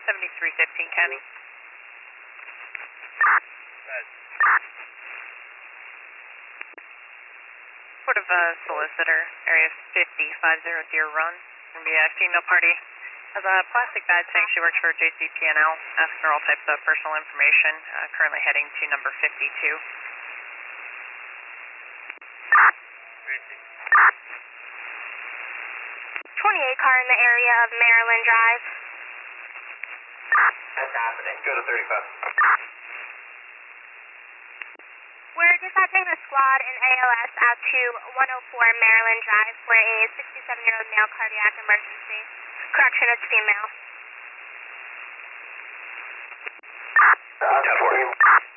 7315 County. Port of Solicitor, area 5050 Deer Run. Going to be a female party. Has a plastic badge saying she works for JCP&L. Asking her all types of personal information. Currently heading to number 52. 28 car in the area of Maryland Drive. That's happening. Go to 35. We're dispatching a squad in ALS out to 104 Maryland Drive for a 67-year-old male cardiac emergency. Correction, it's female. 10-4.